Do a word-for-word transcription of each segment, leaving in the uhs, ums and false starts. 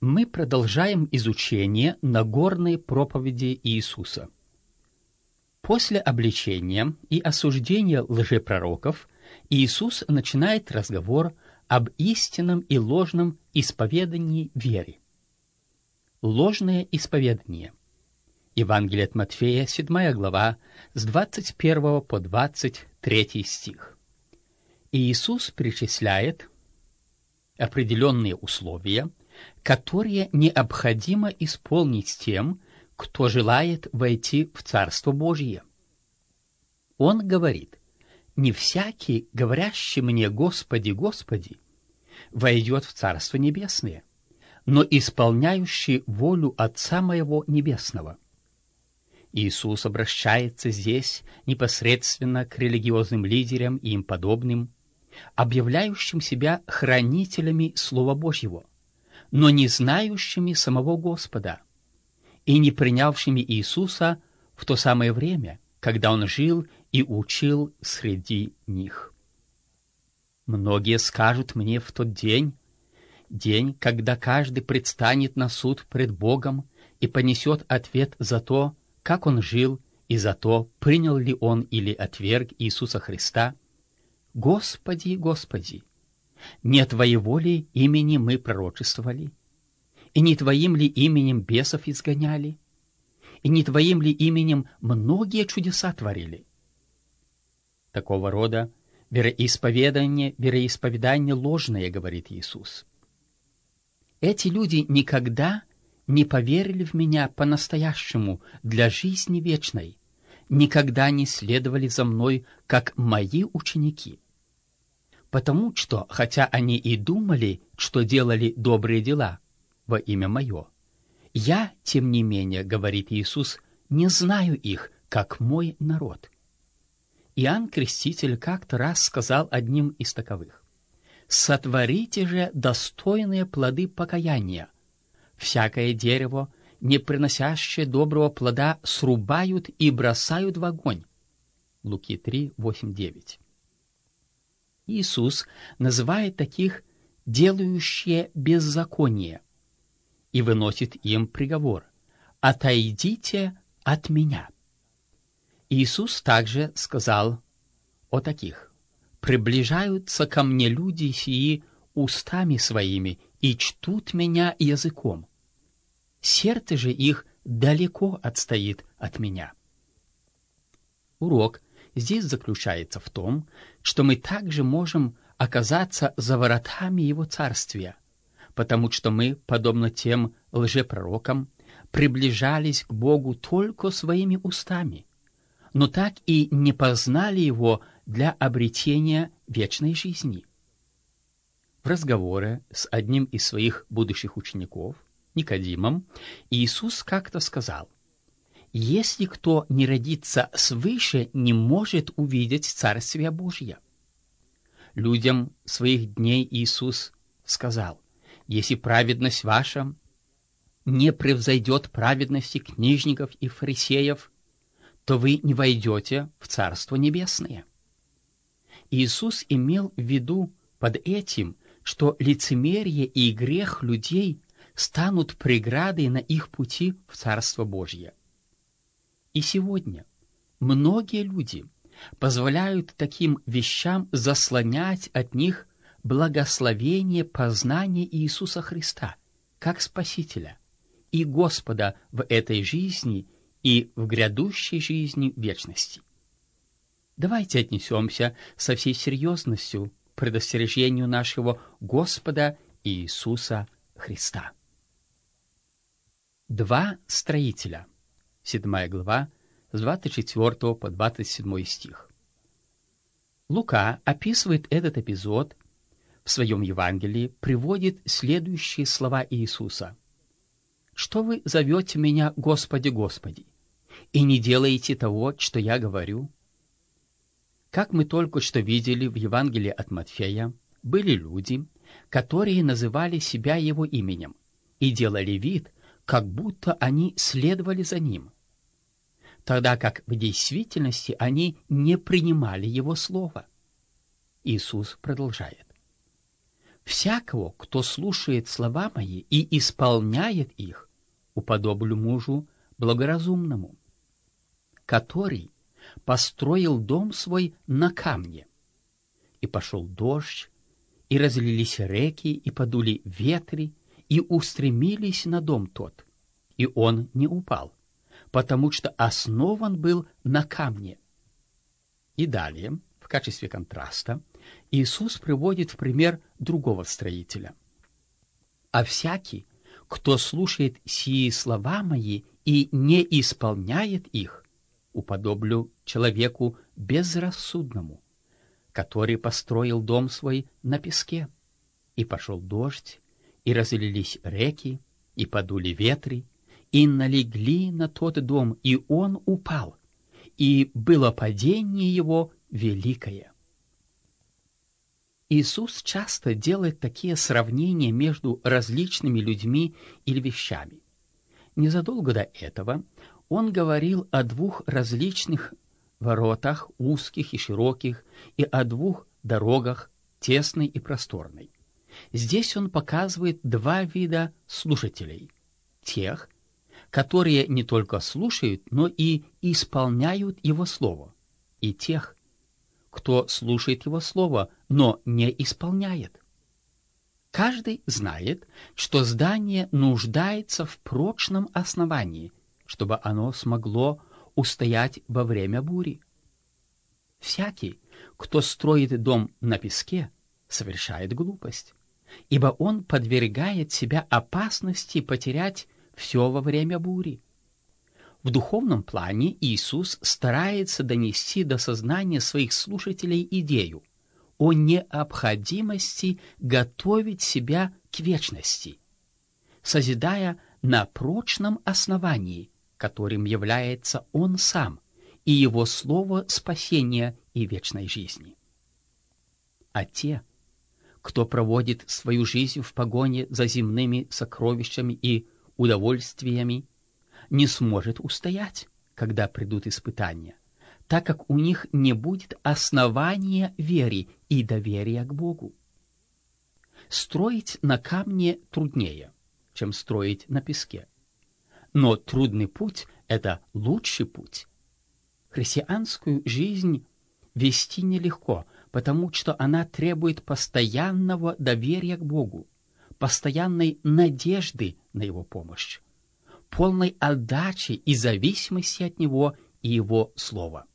Мы продолжаем изучение Нагорной проповеди Иисуса. После обличения и осуждения лжепророков Иисус начинает разговор об истинном и ложном исповедании веры. Ложное исповедание. Евангелие от Матфея, седьмая глава, с двадцать первого по двадцать третий стих. Иисус перечисляет определенные условия, которые необходимо исполнить тем, кто желает войти в Царство Божие. Он говорит: «Не всякий, говорящий мне Господи, Господи, войдет в Царство Небесное, но исполняющий волю Отца Моего Небесного». Иисус обращается здесь непосредственно к религиозным лидерам и им подобным, объявляющим себя хранителями Слова Божьего, но не знающими самого Господа и не принявшими Иисуса в то самое время, когда Он жил и учил среди них. Многие скажут мне в тот день, день, когда каждый предстанет на суд пред Богом и понесет ответ за то, как он жил, и за то, принял ли он или отверг Иисуса Христа: «Господи, Господи, не Твоего ли имени мы пророчествовали? И не Твоим ли именем бесов изгоняли? И не Твоим ли именем многие чудеса творили?» Такого рода вероисповедание, вероисповедание ложное, говорит Иисус. Эти люди никогда не поверили в Меня по-настоящему для жизни вечной, никогда не следовали за Мной, как Мои ученики. Потому что, хотя они и думали, что делали добрые дела во имя Мое, я, тем не менее, говорит Иисус, не знаю их, как Мой народ. Иоанн Креститель как-то раз сказал одним из таковых: «Сотворите же достойные плоды покаяния. Всякое дерево, не приносящее доброго плода, срубают и бросают в огонь». Луки три, восемь, девять. Иисус называет таких «делающие беззаконие» и выносит им приговор: «Отойдите от Меня». Иисус также сказал о таких: «Приближаются ко Мне люди сии устами своими и чтут Меня языком. Сердце же их далеко отстоит от Меня». Урок здесь заключается в том, что мы также можем оказаться за воротами Его Царствия, потому что мы, подобно тем лжепророкам, приближались к Богу только своими устами, но так и не познали Его для обретения вечной жизни. В разговоре с одним из своих будущих учеников, Никодимом, Иисус как-то сказал: «Если кто не родится свыше, не может увидеть Царствие Божье». Людям своих дней Иисус сказал: «Если праведность ваша не превзойдет праведности книжников и фарисеев, то вы не войдете в Царство Небесное». Иисус имел в виду под этим, что лицемерие и грех людей станут преградой на их пути в Царство Божье. И сегодня многие люди позволяют таким вещам заслонять от них благословение познания Иисуса Христа как Спасителя и Господа в этой жизни и в грядущей жизни вечности. Давайте отнесемся со всей серьезностью к предостережению нашего Господа Иисуса Христа. Два строителя. Седьмая глава, с двадцать четвёртого по двадцать седьмой стих. Лука описывает этот эпизод в своем Евангелии, приводит следующие слова Иисуса: «Что вы зовете Меня, Господи, Господи, и не делаете того, что Я говорю?» Как мы только что видели в Евангелии от Матфея, были люди, которые называли себя Его именем и делали вид, как будто они следовали за Ним, тогда как в действительности они не принимали Его Слова. Иисус продолжает: Всякого, кто слушает слова мои и исполняет их, уподоблю мужу благоразумному, который построил дом свой на камне. И пошел дождь, и разлились реки, и подули ветры, и устремились на дом тот, и он не упал, потому что основан был на камне. И далее, в качестве контраста, Иисус приводит в пример другого строителя. «А всякий, кто слушает сии слова мои и не исполняет их, уподоблю человеку безрассудному, который построил дом свой на песке. И пошел дождь, и разлились реки, и подули ветры, и налегли на тот дом, и он упал, и было падение его великое». Иисус часто делает такие сравнения между различными людьми или вещами. Незадолго до этого он говорил о двух различных воротах, узких и широких, и о двух дорогах, тесной и просторной. Здесь он показывает два вида слушателей. Тех, которые не только слушают, но и исполняют Его Слово, и тех, кто слушает Его Слово, но не исполняет. Каждый знает, что здание нуждается в прочном основании, чтобы оно смогло устоять во время бури. Всякий, кто строит дом на песке, совершает глупость, ибо он подвергает себя опасности потерять все во время бури. В духовном плане Иисус старается донести до сознания своих слушателей идею о необходимости готовить себя к вечности, созидая на прочном основании, которым является Он Сам и Его Слово спасения и вечной жизни. А те, кто проводит свою жизнь в погоне за земными сокровищами и удовольствиями, не сможет устоять, когда придут испытания, так как у них не будет основания веры и доверия к Богу. Строить на камне труднее, чем строить на песке. Но трудный путь — это лучший путь. Христианскую жизнь вести нелегко, потому что она требует постоянного доверия к Богу, постоянной надежды на Его помощь, полной отдачи и зависимости от Него и Его Слова.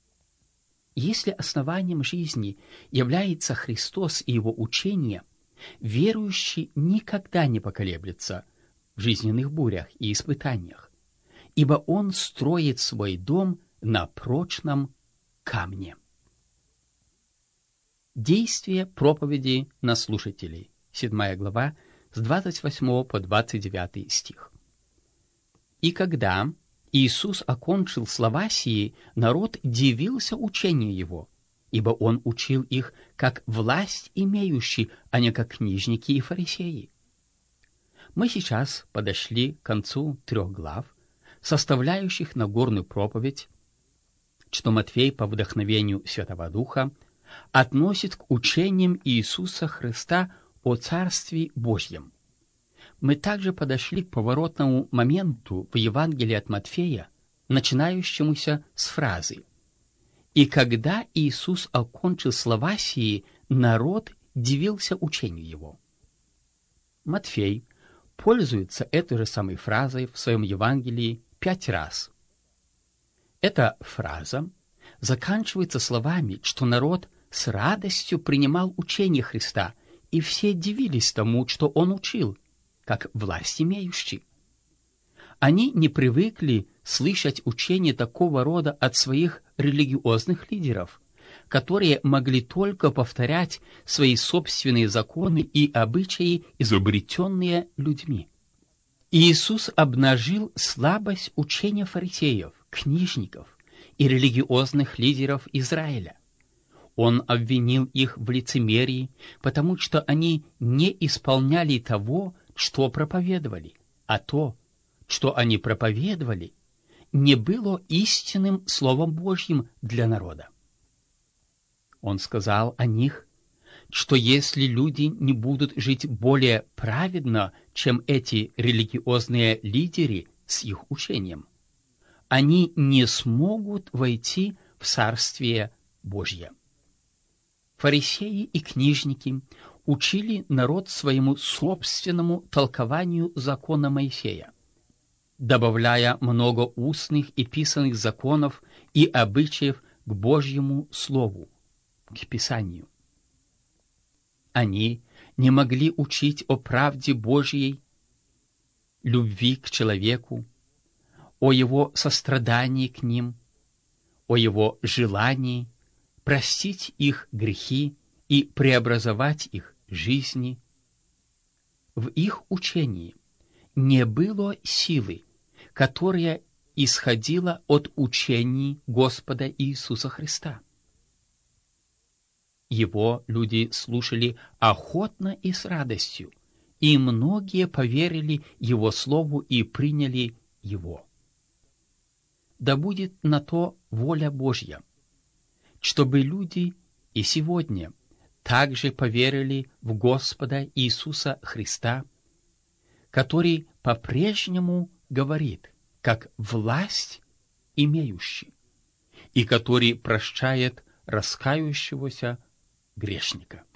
Если основанием жизни является Христос и Его учение, верующий никогда не поколеблется в жизненных бурях и испытаниях, ибо он строит свой дом на прочном камне. Действие проповеди на слушателей. седьмая глава, с двадцать восьмого по двадцать девятый стих. «И когда Иисус окончил слова сии, народ дивился учению Его, ибо Он учил их как власть имеющий, а не как книжники и фарисеи». Мы сейчас подошли к концу трех глав, составляющих Нагорную проповедь, что Матфей по вдохновению Святого Духа относит к учениям Иисуса Христа о Царстве Божьем. Мы также подошли к поворотному моменту в Евангелии от Матфея, начинающемуся с фразы: «И когда Иисус окончил слова сии, народ дивился учению Его». Матфей пользуется этой же самой фразой в своем Евангелии пять раз. Эта фраза заканчивается словами, что народ с радостью принимал учение Христа, и все дивились тому, что Он учил, как власть имеющий. Они не привыкли слышать учение такого рода от своих религиозных лидеров, которые могли только повторять свои собственные законы и обычаи, изобретенные людьми. Иисус обнажил слабость учения фарисеев, книжников и религиозных лидеров Израиля. Он обвинил их в лицемерии, потому что они не исполняли того, что проповедовали, а то, что они проповедовали, не было истинным Словом Божьим для народа. Он сказал о них, что если люди не будут жить более праведно, чем эти религиозные лидеры с их учением, они не смогут войти в Царствие Божье. Фарисеи и книжники учили народ своему собственному толкованию закона Моисея, добавляя много устных и писанных законов и обычаев к Божьему Слову, к Писанию. Они не могли учить о правде Божьей, любви к человеку, о его сострадании к ним, о его желании простить их грехи и преобразовать их жизни. В их учении не было силы, которая исходила от учений Господа Иисуса Христа. Его люди слушали охотно и с радостью, и многие поверили Его Слову и приняли Его. Да будет на то воля Божья, чтобы люди и сегодня также поверили в Господа Иисуса Христа, который по-прежнему говорит, как власть имеющий, и который прощает раскающегося грешника.